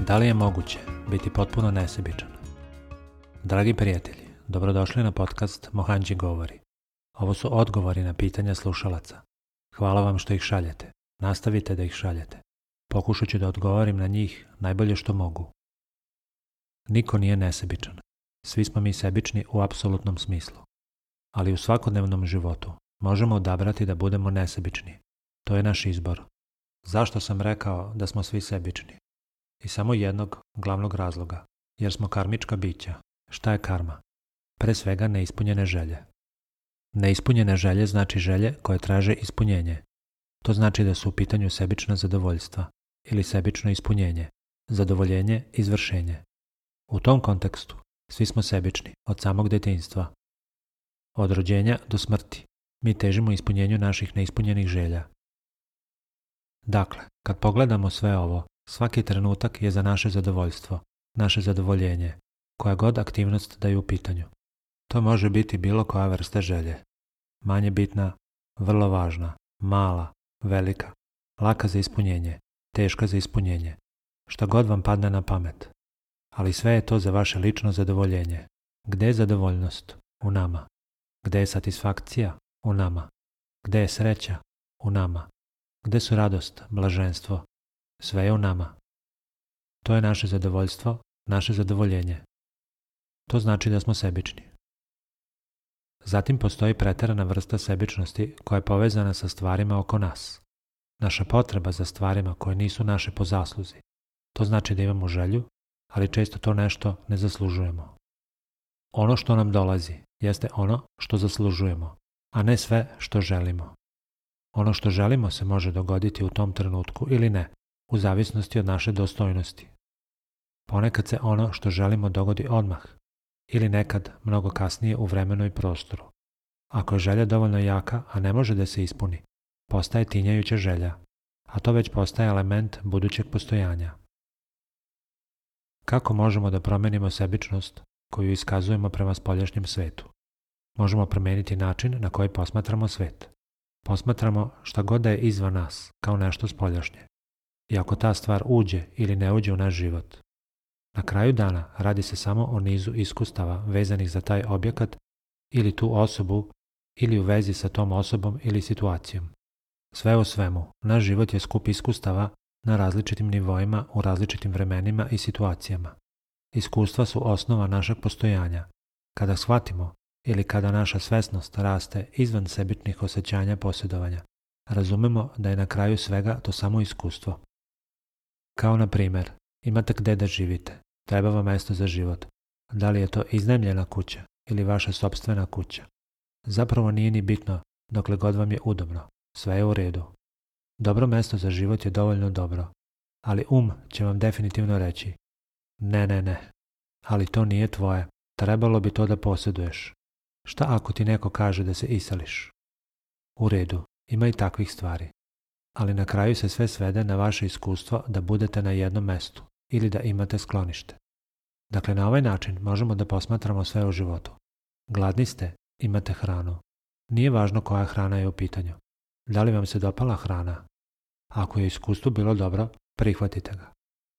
Da li je moguće biti potpuno nesebičan? Dragi prijatelji, dobrodošli na podcast Mohanji govori. Ovo su odgovori na pitanja slušalaca. Hvala vam što ih šaljete. Nastavite da ih šaljete. Pokušat ću da odgovorim na njih najbolje što mogu. Niko nije nesebičan. Svi smo mi sebični u apsolutnom smislu. Ali u svakodnevnom životu možemo odabrati da budemo nesebični. To je naš izbor. Zašto sam rekao da smo svi sebični? Iz samo jednog glavnog razloga. Jer smo karmička bića. Šta je karma? Pre svega neispunjene želje. Neispunjene želje znači želje koje traže ispunjenje. To znači da su u pitanju sebična zadovoljstva ili sebično ispunjenje, zadovoljenje, izvršenje. U tom kontekstu svi smo sebični od samog detinjstva. Od rođenja do smrti mi težimo ispunjenju naših neispunjenih želja. Dakle, kad pogledamo sve ovo, svaki trenutak je za naše zadovoljstvo, naše zadovoljenje, koja god aktivnost da je u pitanju. To može biti bilo koja vrsta želje. Manje bitna, vrlo važna, mala, velika, laka za ispunjenje, teška za ispunjenje, šta god vam padne na pamet. Ali sve je to za vaše lično zadovoljenje. Gde je zadovoljnost? U nama. Gde je satisfakcija? U nama. Gde je sreća? U nama. Gde su radost, blaženstvo? Sve je u nama. To je naše zadovoljstvo, naše zadovoljenje. To znači da smo sebični. Zatim postoji preterana vrsta sebičnosti koja je povezana sa stvarima oko nas. Naša potreba za stvarima koje nisu naše po zasluzi. To znači da imamo želju, ali često to nešto ne zaslužujemo. Ono što nam dolazi jeste ono što zaslužujemo, a ne sve što želimo. Ono što želimo se može dogoditi u tom trenutku ili ne, u zavisnosti od naše dostojnosti. Ponekad se ono što želimo dogodi odmah, ili nekad mnogo kasnije u vremenu i prostoru. Ako je želja dovoljno jaka, a ne može da se ispuni, postaje tinjajuća želja, a to već postaje element budućeg postojanja. Kako možemo da promenimo sebičnost koju iskazujemo prema spoljašnjem svetu? Možemo promeniti način na koji posmatramo svet. Posmatramo šta god da je izvan nas, kao nešto spoljašnje. I ako ta stvar uđe ili ne uđe u naš život. Na kraju dana radi se samo o nizu iskustava vezanih za taj objekat ili tu osobu ili u vezi sa tom osobom ili situacijom. Sve u svemu, naš život je skup iskustava na različitim nivoima u različitim vremenima i situacijama. Iskustva su osnova našeg postojanja. Kada shvatimo ili kada naša svesnost raste izvan sebičnih osjećanja posjedovanja, razumemo da je na kraju svega to samo iskustvo. Kao na primjer, imate gde da živite, treba vam mesto za život. Da li je to iznajmljena kuća ili vaša sopstvena kuća? Zapravo nije ni bitno dokle god vam je udobno, sve je u redu. Dobro mesto za život je dovoljno dobro, ali će vam definitivno reći ne, ali to nije tvoje, trebalo bi to da posjeduješ. Šta ako ti neko kaže da se iseliš? U redu, ima i takvih stvari. Ali na kraju se sve svede na vaše iskustvo da budete na jednom mestu ili da imate sklonište. Dakle, na ovaj način možemo da posmatramo sve u životu. Gladni ste, imate hranu. Nije važno koja hrana je u pitanju. Da li vam se dopala hrana? Ako je iskustvo bilo dobro, prihvatite ga.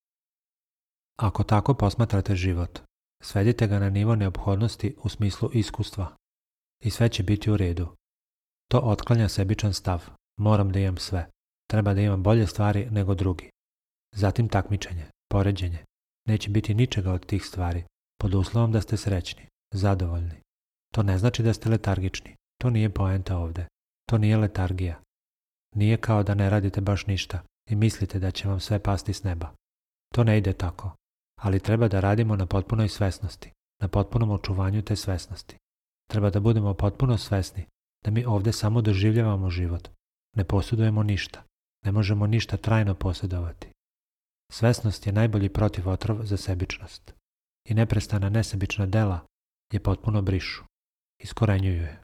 Ako tako posmatrate život, svedite ga na nivo neophodnosti u smislu iskustva. I sve će biti u redu. To otklanja sebičan stav. Moram da imam sve. Treba da imam bolje stvari nego drugi. Zatim takmičenje, poređenje. Neće biti ničega od tih stvari, pod uslovom da ste srećni, zadovoljni. To ne znači da ste letargični. To nije poenta ovde. To nije letargija. Nije kao da ne radite baš ništa i mislite da će vam sve pasti s neba. To ne ide tako. Ali treba da radimo na potpunoj svesnosti, na potpunom očuvanju te svesnosti. Treba da budemo potpuno svesni da mi ovde samo doživljavamo život. Ne posjedujemo ništa. Ne možemo ništa trajno posjedovati. Svesnost je najbolji protivotrov za sebičnost. I neprestana nesebična dela je potpuno brišu. Iskorenjuju je.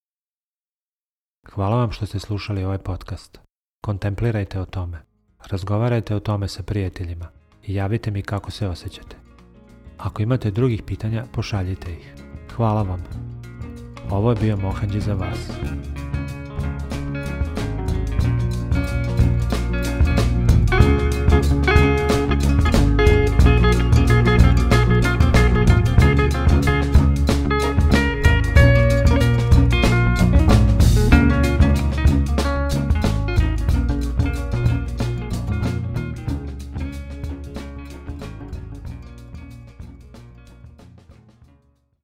Hvala vam što ste slušali ovaj podcast. Kontemplirajte o tome. Razgovarajte o tome sa prijateljima i javite mi kako se osjećate. Ako imate drugih pitanja, pošaljite ih. Hvala vam. Ovo je bio Mohanji za vas.